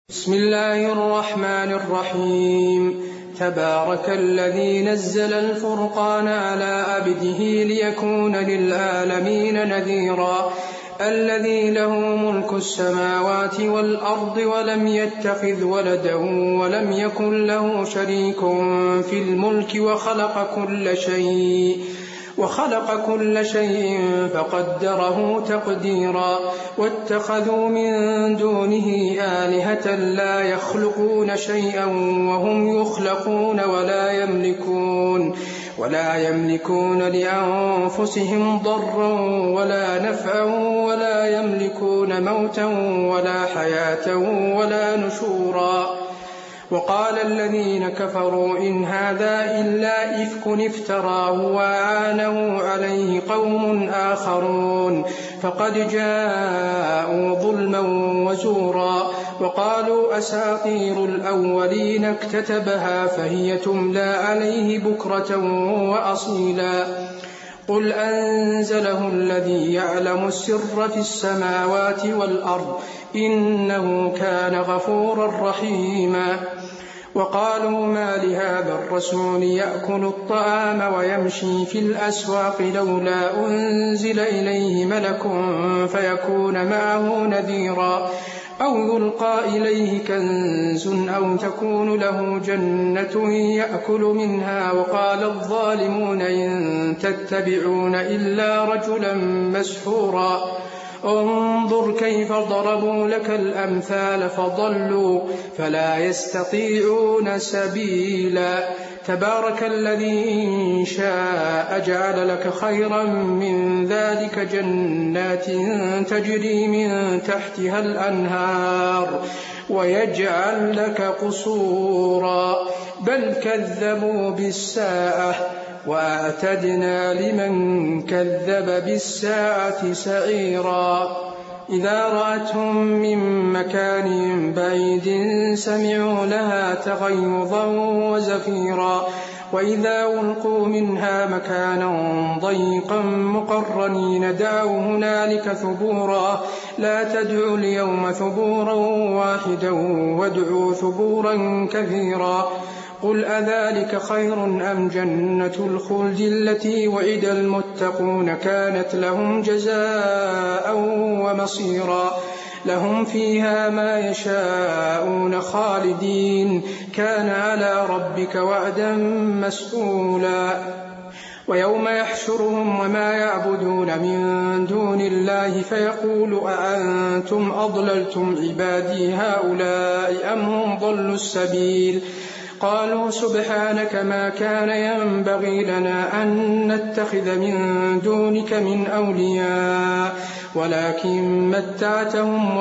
بسم الله الرحمن الرحيم. تبارك الذي نزل الفرقان على عبده ليكون للعالمين نذيرا الذي له ملك السماوات والأرض ولم يتخذ ولدا ولم يكن له شريك في الملك وخلق كل شيء فقدره تقديرا واتخذوا من دونه آلهة لا يخلقون شيئا وهم يخلقون ولا يملكون لأنفسهم ضرا ولا نفعا ولا يملكون موتا ولا حياة ولا نشورا. وقال الذين كفروا إن هذا إلا إفك افتراه وأعانه عليه قوم آخرون فقد جاءوا ظلما وزورا. وقالوا أساطير الأولين اكتتبها فهي تملى عليه بكرة وأصيلا. قل أنزله الذي يعلم السر في السماوات والأرض إنه كان غفورا رحيما. وقالوا ما لهذا الرسول يأكل الطعام ويمشي في الأسواق لولا أنزل إليه ملك فيكون معه نذيرا أو يلقى إليه كنز أو تكون له جنة يأكل منها. وقال الظالمون إن تتبعون إلا رجلا مسحورا. انظر كيف ضربوا لك الأمثال فضلوا فلا يستطيعون سبيلا. تبارك الذي إن شاء جعل لك خيرا من ذلك جنات تجري من تحتها الأنهار ويجعل لك قصورا بل كذبوا بالساعة وأعتدنا لمن كذب بالساعة سعيرا. إذا رأتهم من مكان بعيد سمعوا لها تغيظا وزفيرا وإذا ألقوا منها مكانا ضيقا مقرنين دعوا هنالك ثبورا لا تدعوا اليوم ثبورا واحدا وادعوا ثبورا كثيرا. قل أذلك خير أم جنة الخلد التي وعد المتقون كانت لهم جزاء ومصيرا لهم فيها ما يشاءون خالدين كان على ربك وعدا مسئولا. ويوم يحشرهم وما يعبدون من دون الله فيقول أأنتم أضللتم عبادي هؤلاء أم هم ضلوا السبيل قالوا سبحانك ما كان ينبغي لنا أن نتخذ من دونك من أولياء ولكن متعتهم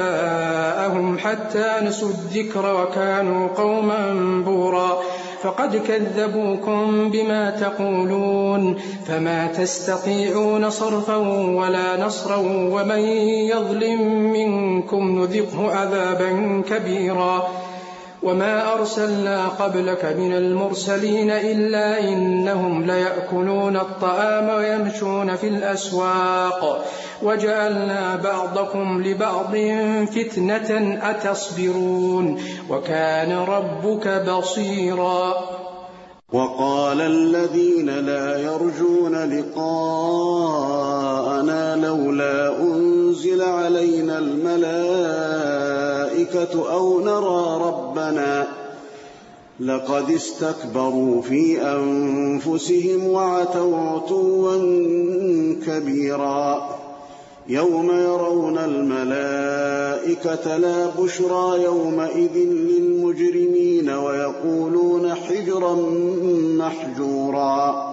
وآباءهم حتى نسوا الذكر وكانوا قوما بورا فقد كذبوكم بما تقولون فما تستطيعون صرفا ولا نصرا ومن يظلم منكم نذقه عذابا كبيرا. وما أرسلنا قبلك من المرسلين إلا إنهم ليأكلون الطعام ويمشون في الأسواق وجعلنا بعضكم لبعض فتنة أتصبرون وكان ربك بصيرا. وقال الذين لا يرجون لقاءنا لولا أنزل علينا الملائكة أو نرى ربنا لقد استكبروا في أنفسهم وعتوا عتوا كبيرا. يوم يرون الملائكة لا بشرى يومئذ للمجرمين ويقولون حجرا محجورا.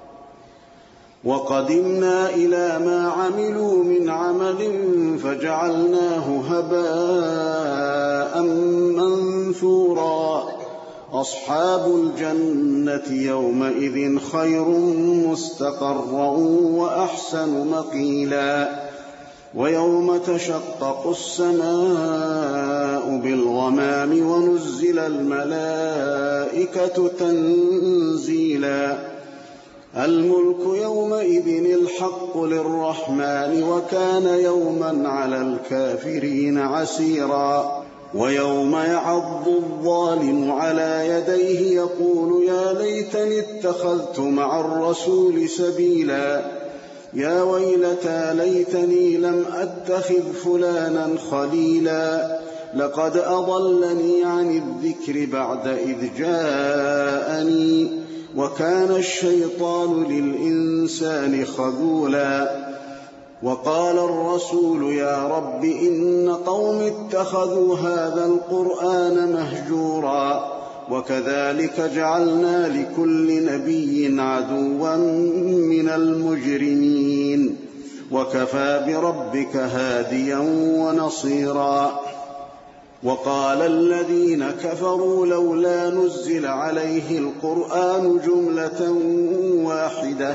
وقدمنا إلى ما عملوا من عمل فجعلناه هباء منثورا. أصحاب الجنة يومئذ خير مستقرا وأحسن مقيلا. ويوم تشقق السماء بالغمام ونزل الملائكة تنزيلا. الملك يومئذ الحق للرحمن وكان يوما على الكافرين عسيرا. ويوم يعض الظالم على يديه يقول يا ليتني اتخذت مع الرسول سبيلا يا ويلتى ليتني لم أتخذ فلانا خليلا لقد أضلني عن الذكر بعد إذ جاءني وكان الشيطان للإنسان خذولا وقال الرسول يا رب إن قوم اتخذوا هذا القرآن مهجورا وكذلك جعلنا لكل نبي عدوا من المجرمين وكفى بربك هاديا ونصيرا وقال الذين كفروا لولا نزل عليه القرآن جملة واحدة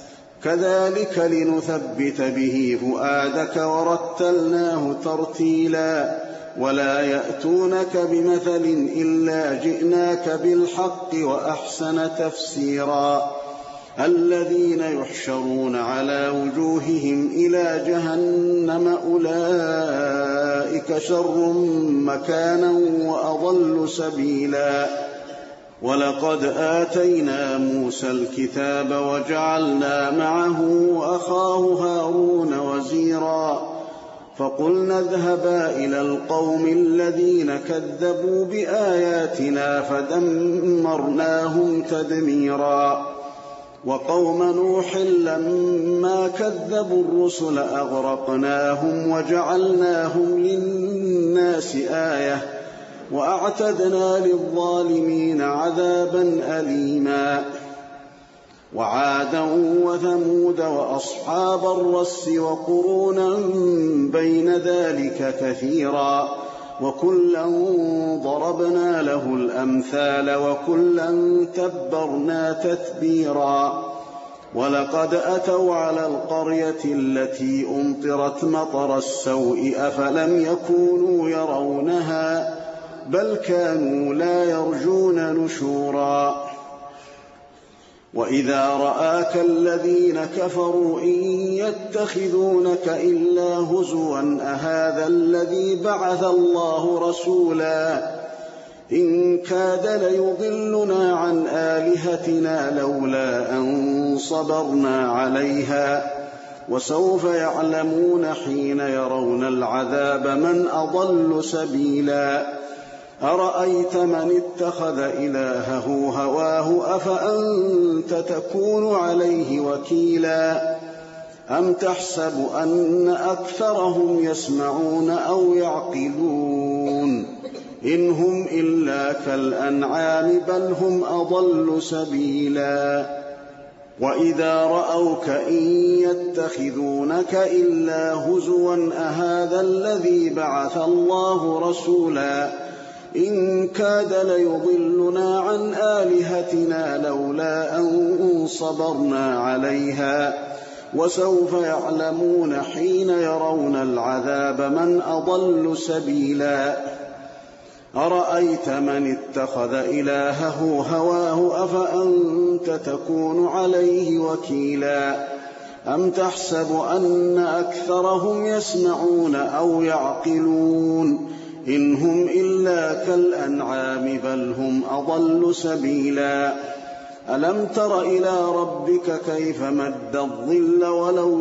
كذلك لنثبت به فؤادك ورتلناه ترتيلا ولا يأتونك بمثل إلا جئناك بالحق وأحسن تفسيرا الذين يحشرون على وجوههم إلى جهنم أولئك شر مكانا وأضل سبيلا ولقد آتينا موسى الكتاب وجعلنا معه أخاه هارون وزيرا فقلنا اذهبا إلى القوم الذين كذبوا بآياتنا فدمرناهم تدميرا وقوم نوح لما كذبوا الرسل أغرقناهم وجعلناهم للناس آية وأعتدنا للظالمين عذابا أليما وعادا وثمود وأصحاب الرس وقرونا بين ذلك كثيرا وكلا ضربنا له الأمثال وكلا تبرنا تتبيرا ولقد أتوا على القرية التي أمطرت مطر السوء أفلم يكونوا يرونها بل كانوا لا يرجون نشورا وإذا رآك الذين كفروا إن يتخذونك إلا هزوا أهذا الذي بعث الله رسولا إن كاد ليضلنا عن آلهتنا لولا أن صبرنا عليها وسوف يعلمون حين يرون العذاب من أضل سبيلا أرأيت من اتخذ إلهه هواه أفأنت تكون عليه وكيلا أم تحسب أن أكثرهم يسمعون أو يعقلون إن هم إلا كالأنعام بل هم أضل سبيلا وإذا رأوك إن يتخذونك إلا هزوا أهذا الذي بعث الله رسولا إن كاد ليضلنا عن آلهتنا لولا أن صبرنا عليها وسوف يعلمون حين يرون العذاب من أضل سبيلا أرأيت من اتخذ إلهه هواه أفأنت تكون عليه وكيلا أم تحسب أن أكثرهم يسمعون أو يعقلون إن هم إلا كالأنعام بل هم أضل سبيلا ألم تر إلى ربك كيف مد الظل ولو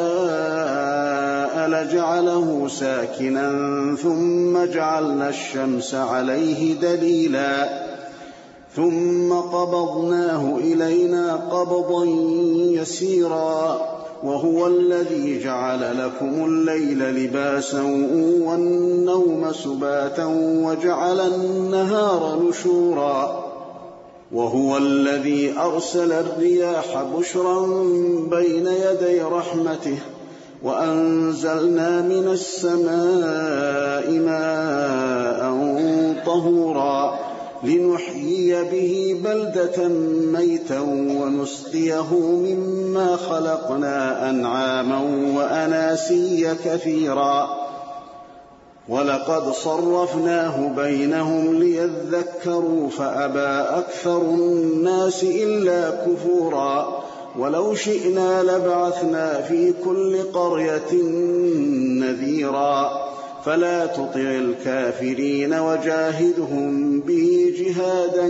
شاء لجعله ساكنا ثم جعلنا الشمس عليه دليلا ثم قبضناه إلينا قبضا يسيرا وهو الذي جعل لكم الليل لباسا والنوم سباتا وجعل النهار نشورا وهو الذي أرسل الرياح بشرا بين يدي رحمته وأنزلنا من السماء ماء طهورا لنحيي به بلدة ميتا ونسقيه مما خلقنا أنعاما وأناسيا كثيرا ولقد صرفناه بينهم ليذكروا فأبى أكثر الناس إلا كفورا ولو شئنا لبعثنا في كل قرية نذيرا فلا تطع الكافرين وجاهدهم به جهادا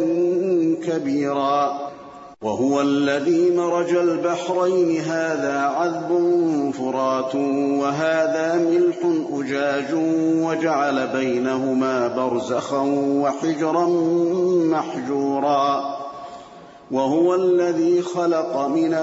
كبيرا. وهو الذي مرج البحرين هذا عذب فرات وهذا ملح أجاج وجعل بينهما برزخا وحجرا محجورا. وهو الذي خلق من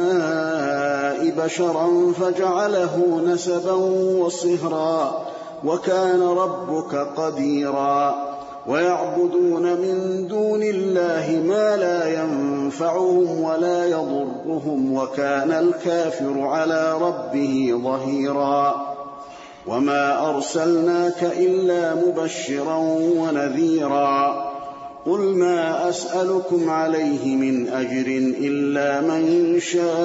الماء بشرا فجعله نسبا وصهرا وكان ربك قديرا. ويعبدون من دون الله ما لا ينفعهم ولا يضرهم وكان الكافر على ربه ظهيرا. وما أرسلناك إلا مبشرا ونذيرا. قل ما أسألكم عليه من أجر إلا من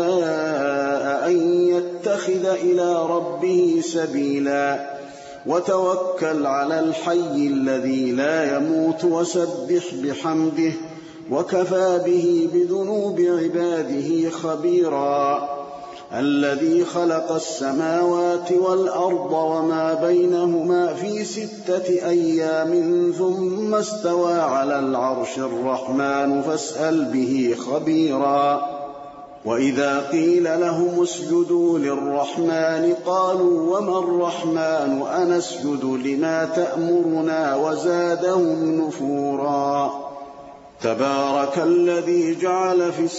شاء أن يتخذ إلى ربه سبيلا. وتوكل على الحي الذي لا يموت وسبح بحمده وكفى به بذنوب عباده خبيرا. الذي خلق السماوات والأرض وما بينهما في 6 أيام ثم استوى على العرش الرحمن فاسأل به خبيرا. وإذا قيل لهم اسجدوا للرحمن قالوا وما الرحمن أنسجد لما تأمرنا وزادهم نفورا. تبارك الذي جعل في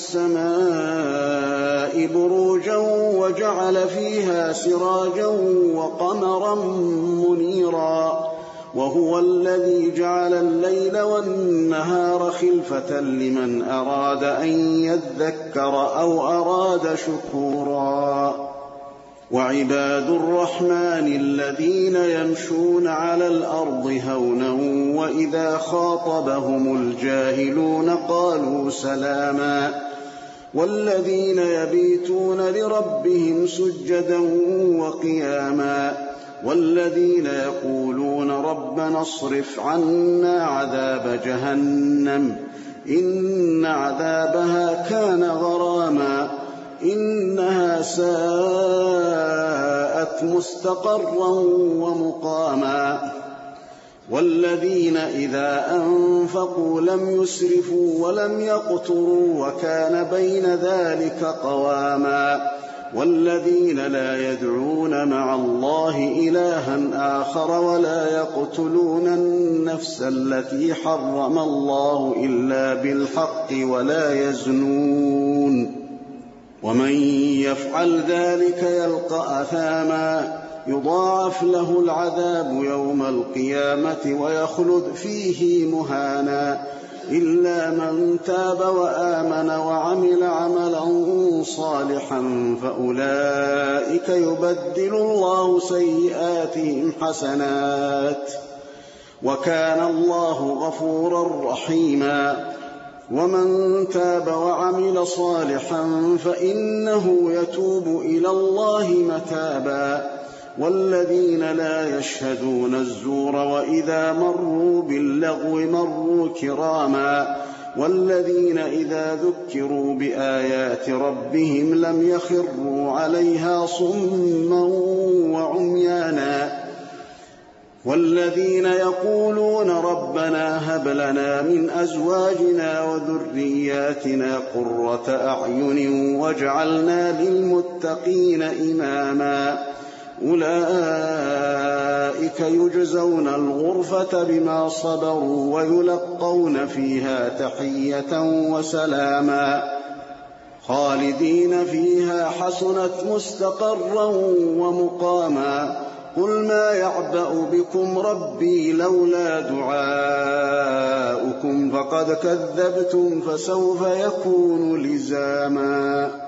السماء بروجا وجعل فيها سراجا وقمرا منيرا. وهو الذي جعل الليل والنهار خلفة لمن أراد أن يذكر أو أراد شكورا. وعباد الرحمن الذين يمشون على الأرض هونا وإذا خاطبهم الجاهلون قالوا سلاما. والذين يبيتون لربهم سجدا وقياما. والذين يقولون ربنا اصرف عنا عذاب جهنم إن عذابها كان غراما إنها ساءت مستقرا ومقاما. والذين إذا أنفقوا لم يسرفوا ولم يقتروا وكان بين ذلك قواما. والذين لا يدعون مع الله إلها آخر ولا يقتلون النفس التي حرم الله إلا بالحق ولا يزنون. ومن يفعل ذلك يلقى أثاما يضاعف له العذاب يوم القيامة ويخلد فيه مهانا إلا من تاب وآمن وعمل عملا صالحا فأولئك يبدل الله سيئاتهم حسنات وكان الله غفورا رحيما. ومن تاب وعمل صالحا فإنه يتوب إلى الله متابا. والذين لا يشهدون الزور وإذا مروا باللغو مروا كراما. والذين إذا ذكروا بآيات ربهم لم يخروا عليها صما وعميانا. والذين يقولون ربنا هب لنا من أزواجنا وذرياتنا قرة أعين واجعلنا للمتقين إماما. أولئك يجزون الغرفة بما صبروا ويلقون فيها تحية وسلاما خالدين فيها حسنت مستقرا ومقاما. قل ما يعبأ بكم ربي لولا دعاؤكم فقد كذبتم فسوف يكون لزاما.